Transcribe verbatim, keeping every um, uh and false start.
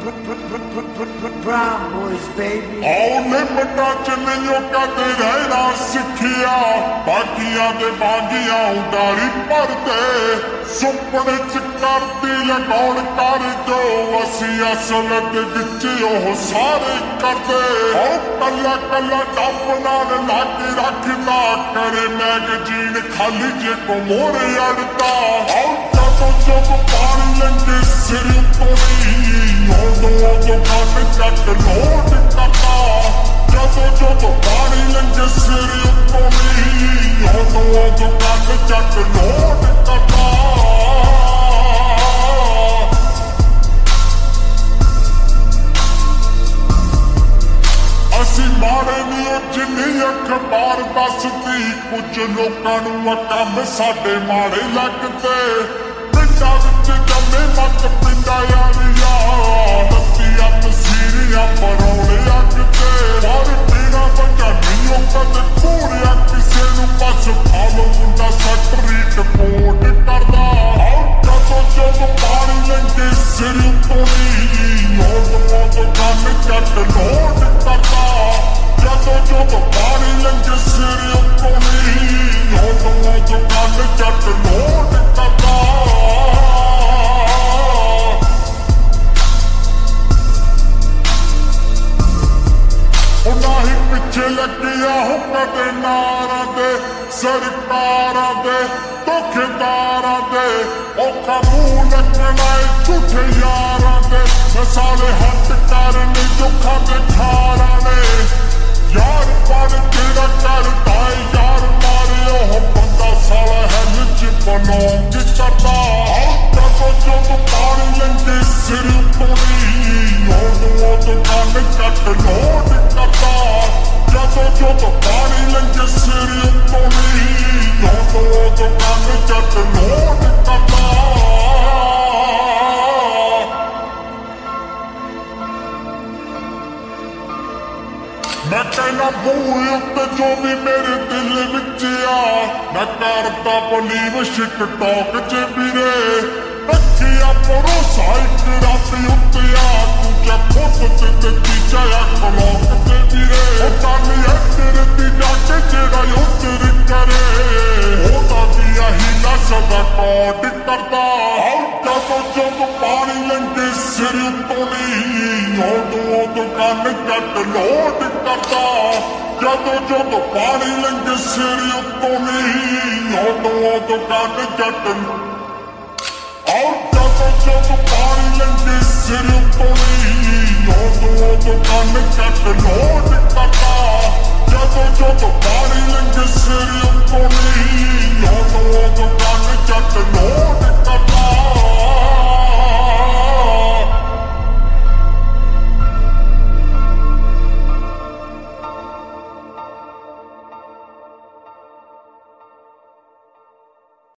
Brown boys, baby. ਆਉਨੇ ਮਟਾ ਚ ਨਹੀਂ ਕਦੇ ਰਹਿਣਾ ਸਿੱਖਿਆ, ਬਾਕੀਆਂ ਦੇ ਬਾਗੀਆਂ ਉਡਾਰੀ ਭਰਦੇ, ਸੁਪਨੇ ਚ ਕਰਦੀ ਲਗਾਉਣ ਕਰ ਜੋ ਅਸੀਂ ਅਸਲ ਦੇ ਵਿੱਚ ਉਹ ਸਾਰੇ ਕਰਦੇ। ਉਹ ਕੱਲਾ ਕੱਲਾ ਟੱਪ ਨਾਲ ਲਾ ਕੇ ਰੱਖਦਾ, ਕਰੇ ਮੈਗਜ਼ੀਨ ਖਾਲੀ ਜੇ ਕੋ ਮੋੜ ਅੜਦਾ। ਜਦੋਂ ਜਦੋਂ ਪਾਣੀ ਲੰਘੇ ਸਿਰ ਉੱਤੋਂ ਉਦੋਂ ਉਦੋਂ ਕੰਨ ਚੱਕ ਲੋਟ ਕਰਦਾ। ਜਦੋਂ ਜਦੋਂ ਪਾਣੀ ਲੰਘੇ ਸਿਰ ਉੱਤੋਂ ਉਦੋਂ ਉਦੋਂ ਕੰਨ ਚੱਕ ਲੋਟ ਕਰਦਾ। ਅਸੀਂ ਮਾੜੇ ਨੀ ਉਹ ਜਿੰਨੀ ਅਖਬਾਰ ਦੱਸਦੀ, ਕੁਝ ਲੋਕਾਂ ਨੂੰ ਆ ਕੰਮ ਸਾਡੇ ਮਾੜੇ ਲੱਗਦੇ। ਪਿੰਡਾਂ ਵਿੱਚ ਜੰਮੇ ਮੱਤ ਪਿੰਡਾਂ ਯਾਰੀਆਂ, ਨੱਤੀਆਂ ਤਸੀਰੀਆਂ ਪਰੌਲੇ ਅੱਗ ਤੇ। ਪਰ ਪੀਣਾ ਬੱਚਾ ਨਹੀਂ ਉਹ ਕਦੇ ਘੂਰਿਆ ਕਿਸੇ ਨੂੰ, ਬਸ ਫਾਲੋ ਮੁੰਡਾ ਸਟਰੀਟ ਕੋਟ ਕਰਦਾ। ਜਦੋਂ ਜਦੋਂ ਪਾਣੀ ਲੰਘੇ ਸਿਰ ਉੱਤੋਂ ਉਦੋਂ ਉਦੋਂ ਕੰਨ ਚੱਕ ਲੋਟ ਕਰਦਾ। ਜਦੋਂ ਜਦੋਂ ਪਾਣੀ ਲੰਘੇ ਸਿਰ ਉੱਤੋਂ ਉਦੋਂ ਉਦੋਂ ਕੰਨ ਚੱਕ ਲੋਟ ਕਰਦਾ। ਉਹਨਾਂ ਹੀ ਪਿੱਛੇ ਲੱਗਿਆ ਹੋ ਕਦੇ ਨਾਰਾਂ ਦੇ, ਸਰਕਾਰਾਂ ਦੇ, ਧੋਖੇਦਾਰਾਂ ਦੇ। ਔਖਾ ਮੂੰਹ ਲੱਗਣਾ ਏ ਝੂਠੇ ਯਾਰਾਂ ਦੇ, ਸਾਲੇ ਹੱਥ ਕਰਨੇ ਜੋ ਖਾਂਦੇ ਖਾਰਾਂ ਨੇ। ਯਾਰ ਬਣ ਜਿਹੜਾ ਕਰਦਾ ਏ ਯਾਰ ਮਾਰੇ, ਉਹ ਬੰਦਾ ਸਾਲਾ ਹੈਲ ਚ ਬਲੌਂਗ ਕਰਦਾ। ਜਦੋਂ ਜਦੋਂ ਪਾਣੀ ਲੰਘੇ ਸਿਰ ਉੱਤੋਂ ਉਦੋਂ ਉਦੋਂ ਕੰਨ ਚੱਕ ਲੋਟ ਕਰਦਾ। ਜਦੋਂ ਜਦੋਂ ਪਾਣੀ ਲੰਘੇ ਸਿਰ ਉੱਤੋਂ ਉਦੋਂ ਉਦੋਂ ਕੰਨ ਚੱਕ ਲੋਟ ਕਰਦਾ। ਮੈਂ ਕਹਿਣਾ ਮੂੰਹ ਉੱਤੇ ਜੋ ਵੀ ਮੇਰੇ ਦਿਲ ਵਿੱਚ ਆ, ਮੈਂ ਕਰਦਾ ਬਲੀਵ ਟਿਕਟੌਕ ਚ ਵੀਰੇ। ਰੱਖਿਆ ਭਰੋਸਾ ਇੱਕ ਰੱਬ ਉੱਤੇ ਆ, ਦੂਜਾ ਖੁਦ ਤੇ ਤੀਜਾ ਆ ਕਲੌਕ ਤੇ ਵੀਰੇ। ਉਹ ਕਾਲੀ ਹੈ ਤੇਰੇ ਦੀ ਡਾਟ ਜਿਹੜਾ ਉੱਤਰ ਕਰੇ, ਉਹਦਾ ਵੀ ਆਹੀ ਨਸਦਾ ਕੋਟ ਕਰਦਾ। ਜਦੋਂ ਜਦੋਂ ਪਾਣੀ ਲੰਘੇ ਸਿਰ ਉੱਤੋਂ ਉਦੋਂ ਉਦੋਂ ਕੰਨ ਚੱਕ ਲੋਟ ਕਰਦਾ। ਜਦੋਂ ਜਦੋਂ ਪਾਣੀ ਲੰਘੇ ਸਿਰ ਉੱਤੋਂ ਉਦੋਂ ਉਦੋਂ ਕੰਨ ਚੱਕ। ਔਰ ਜਦੋਂ ਜਦੋਂ ਪਾਣੀ ਲੰਘੇ